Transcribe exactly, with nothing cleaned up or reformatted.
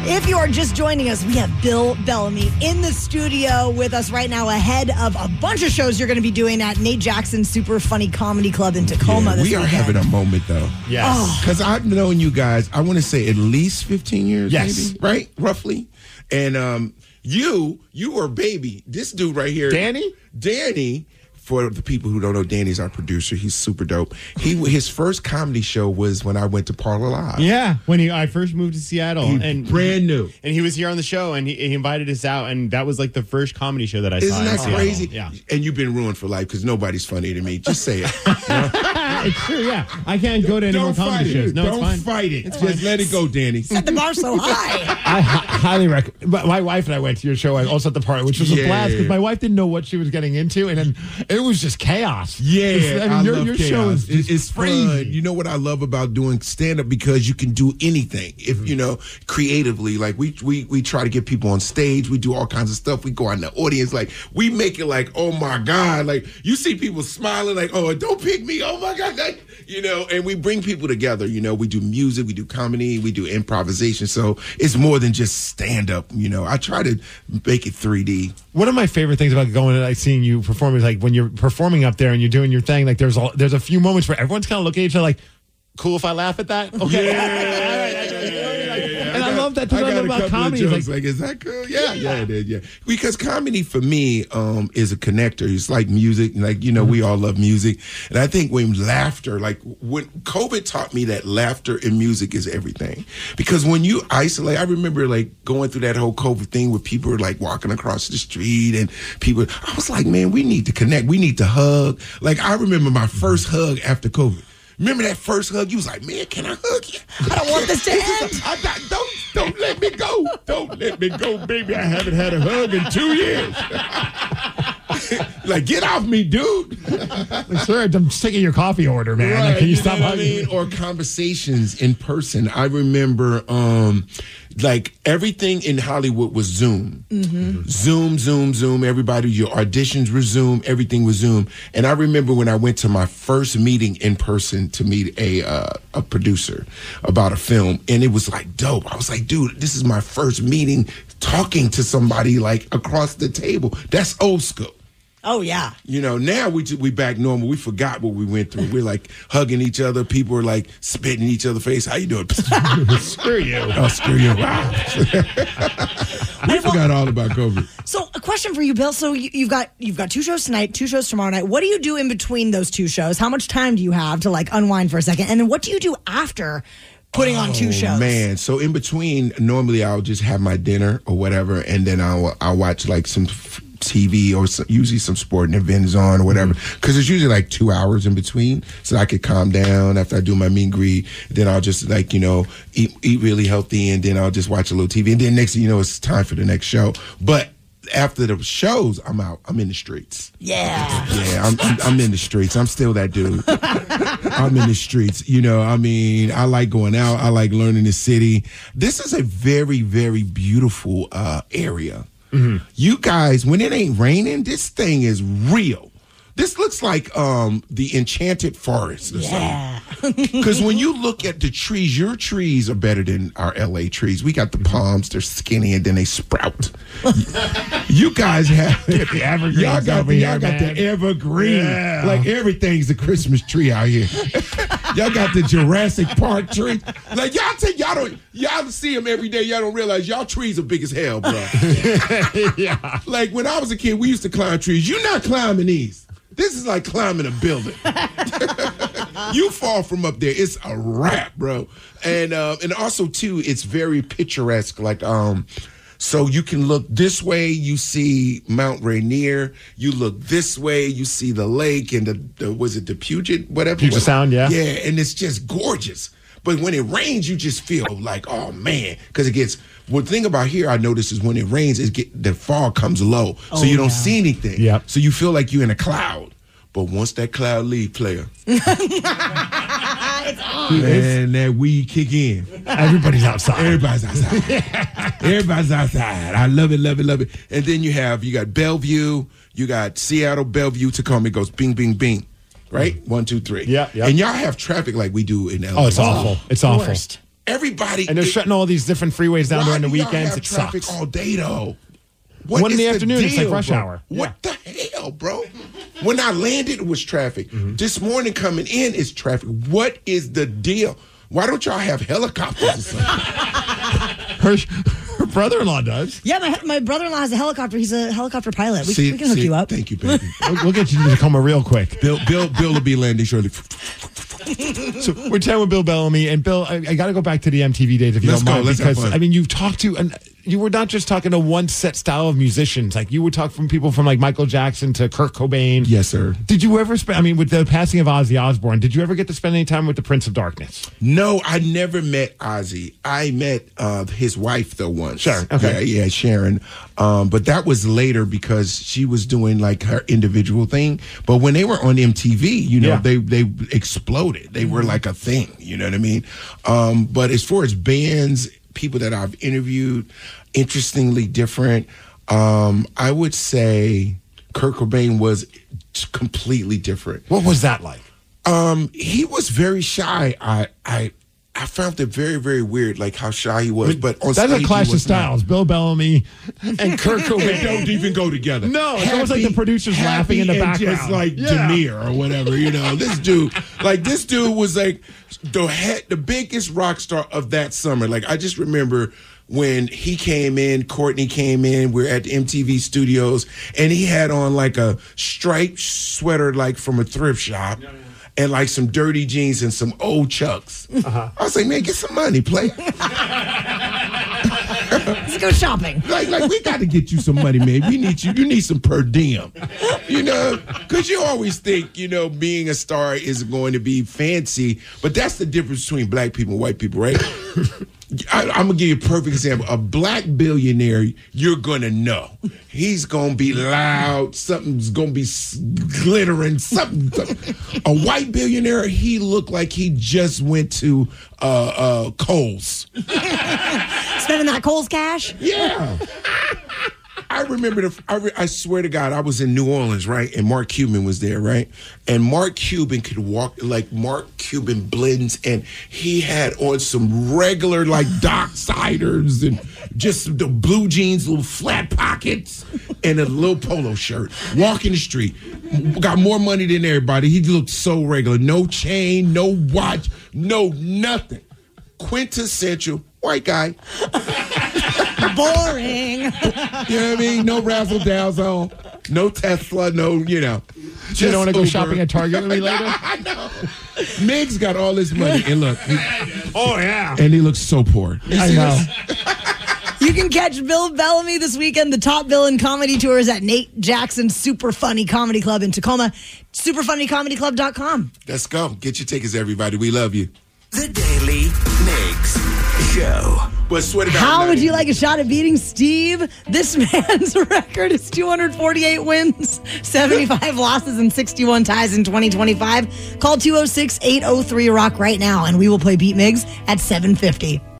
If you are just joining us, we have Bill Bellamy in the studio with us right now ahead of a bunch of shows you're going to be doing at Nate Jackson's Super Funny Comedy Club in Tacoma Yeah, this we are weekend. having a moment, though. Yes. Because I've known you guys, I want to say at least fifteen years, Yes. maybe, right? Roughly. And um, you, you were a baby. This dude right here. Danny? Danny. For the people who don't know, Danny's our producer. He's super dope. He His first comedy show was when I went to Parlor Live. Yeah, when he, I first moved to Seattle, He- and brand new. and he was here on the show, and he, he invited us out, and that was like the first comedy show that I saw. Isn't in that Seattle. crazy? Yeah, And you've been ruined for life because nobody's funny to me. Just say it. it's true. Yeah, I can't go to any more Don't fight comedy it. shows. No, Don't it's fine. fight it. It's Just fine. let it go, Danny. Set the bar so high. I hi- highly recommend. But my wife and I went to your show also at the party, which was Yeah. a blast because my wife didn't know what she was getting into, and then it was just chaos. Yeah, It's- I, I mean, your, love your chaos. show is It- just it's crazy. fun. You know what I love about doing stand up because you can do anything. If Mm-hmm. you know creatively, like we we we try to get people on stage. We do all kinds of stuff. We go out in the audience, like we make it like, oh my god, like you see people smiling, like, oh, don't pick me, oh my god, like, you know. And we bring people together. You know, we do music, we do comedy, we do improvisation. So it's more than just stand up. You know, I try to make it three D. One of my favorite things about going and like seeing you perform is like when you're performing up there and you're doing your thing. Like there's a, there's a few moments where everyone's kind of looking at each other like, "Cool if I laugh at that." Okay, and I, love that. I Too. I, got love a about couple of comedy. jokes It's like, like, is that cool? Yeah, yeah, it is. Yeah, because comedy for me um, is a connector. It's like music. Like you know, we all love music, and I think when laughter, like when COVID taught me that laughter and music is everything. Because when you isolate, I remember like going through that whole COVID thing where people were like walking across the street and people. I was like, man, we need to connect. We need to hug. Like I remember my first hug after COVID. Remember that first hug? You was like, man, can I hug you? I don't want this to end. I, I, don't, don't let me go. Don't let me go, baby. I haven't had a hug in two years. Like, get off me, dude. like, sir, I'm just taking your coffee order, man. Like, can you, know stop what I hugging mean? me? Or conversations in person. I remember, um, like, everything in Hollywood was Zoom. Mm-hmm. Zoom, Zoom, Zoom. Everybody, your auditions were Zoom. Everything was Zoom. And I remember when I went to my first meeting in person to meet a uh, a producer about a film, and it was like dope. I was like, dude, this is my first meeting talking to somebody like across the table. That's old school. Oh, yeah. You know, now we we back normal. We forgot what we went through. We're like hugging each other. People are like spitting in each other's face. How you doing? Screw you. Oh, screw you. Wow. We forgot all about COVID. So, a question for you, Bill. So, you, you've got you've got two shows tonight, two shows tomorrow night. What do you do in between those two shows? How much time do you have to like unwind for a second? And then what do you do after putting on two Oh, shows? man. So in between, normally I'll just have my dinner or whatever, and then I'll I'll watch like some f- T V or some, usually some sporting events on or whatever. Because it's usually like two hours in between, so I could calm down after I do my meet and greet. Then I'll just like you know eat eat really healthy, and then I'll just watch a little T V. And then next thing you know, it's time for the next show. But after the shows, I'm out. I'm in the streets. Yeah. Yeah, I'm, I'm I'm in the streets. I'm still that dude. I'm in the streets. You know, I mean, I like going out. I like learning the city. This is a very, very beautiful uh, area. Mm-hmm. You guys, when it ain't raining, this thing is real. This looks like um, the Enchanted Forest or Yeah. something. Because when you look at the trees, your trees are better than our L A trees. We got the palms, they're skinny, and then they sprout. You guys have the evergreens Y'all got, over the, y'all here, got man. the evergreen. Yeah. Like everything's a Christmas tree out here. Y'all got the Jurassic Park tree. Like y'all think y'all don't y'all see them every day. Y'all don't realize y'all trees are big as hell, bro. yeah. Like when I was a kid, we used to climb trees. You're not climbing these. This is like climbing a building. You fall from up there, it's a wrap, bro. And uh, and also too, it's very picturesque. Like um, so you can look this way, you see Mount Rainier. You look this way, you see the lake and the, the was it the Puget whatever Puget what- Sound, yeah. yeah, and it's just gorgeous. But when it rains, you just feel like, oh man, because it gets. Well, the thing about here I notice is when it rains, it get the fog comes low, so Oh, you don't yeah. see anything. Yep. So you feel like you're in a cloud. But once that cloud leave, player, man, that weed kick in. Everybody's outside. Everybody's outside. Everybody's outside. I love it, love it, love it. And then you have you got Bellevue, you got Seattle, Bellevue, Tacoma. It goes bing, bing, bing. Right? One, two, three. Yeah, yeah. And y'all have traffic like we do in L A. Oh, it's awful. It's awful. Worst. Everybody. And they're it- shutting all these different freeways down why during the do y'all weekends. have It traffic sucks. all day though. What One in is the afternoon, it's like deal, rush bro? hour. What the hell, bro? When I landed, it was traffic. This morning coming in is traffic. What is the deal? Why don't y'all have helicopters or something? Her, her brother-in-law does. Yeah, my my brother in law has a helicopter. He's a helicopter pilot. We, See- we can hook see, you up. Thank you, baby. We'll, we'll get you to Tacoma real quick. Bill, Bill, Bill will be landing shortly. So we're chatting with Bill Bellamy, and Bill, I, I got to go back to the M T V days if you Let's don't go. mind, Let's have because fun. I mean, you've talked to, and you were not just talking to one set style of musicians. Like you would talk from people from like Michael Jackson to Kurt Cobain. Yes, sir. Did you ever spend? I mean, with the passing of Ozzy Osbourne, did you ever get to spend any time with the Prince of Darkness? No, I never met Ozzy. I met uh, his wife though once. Sure, okay. Yeah, yeah, Sharon. Um, but that was later because she was doing like her individual thing. But when they were on M T V, you know, Yeah. they they exploded. They were like a thing. You know what I mean? Um, but as far as bands, people that I've interviewed, interestingly different. Um, I would say Kurt Cobain was completely different. What was that like? Um, he was very shy. I I I found it very very weird, like how shy he was. But on That's stage, a clash he of was not. styles. Bill Bellamy and Kurt They Cobain. don't even go together. No, it's almost like the producers happy laughing in the and background. just like Yeah. Demir or whatever. You know, this dude, like this dude was like the head, the biggest rock star of that summer. Like I just remember when he came in, Courtney came in, we're at the M T V studios, and he had on like a striped sweater, like from a thrift shop. And like some dirty jeans and some old Chucks. Uh-huh. I was like, man, get some money, play. Let's go shopping. Like, like we got to get you some money, man. We need you. You need some per diem, you know, because you always think, you know, being a star is going to be fancy, but that's the difference between black people and white people, right? I, I'm gonna give you a perfect example. A black billionaire, you're gonna know he's gonna be loud. Something's gonna be s- glittering. Something, something. A white billionaire, he looked like he just went to uh, uh, Kohl's. Spending that Kohl's cash. Yeah. I remember, the, I, re, I swear to God, I was in New Orleans, right? And Mark Cuban was there, right? And Mark Cuban could walk, like Mark Cuban blends, and he had on some regular, like, Docksiders and just the blue jeans, little flat pockets, and a little polo shirt. Walking the street. Got more money than everybody. He looked so regular. No chain, no watch, no nothing. Quintessential white guy. Boring. You know what I mean? No razzle dazzle, no Tesla, no, you know. So you don't want to go Uber. shopping at Target with me later? I know. Miggs got all this money, and look, he- Oh, yeah. and he looks so poor. You I see know. this? You can catch Bill Bellamy this weekend. The Top Villain Comedy Tour is at Nate Jackson's Super Funny Comedy Club in Tacoma. super funny comedy club dot com. Let's go. Get your tickets, everybody. We love you. The Daily Mix Show. But swear to God, How I'm would not you even- like a shot at beating Steve? This man's record is two hundred forty-eight wins, seventy-five losses, and sixty-one ties in twenty twenty-five. Call two oh six, eight oh three, ROCK right now, and we will play Beat Migs at seven fifty.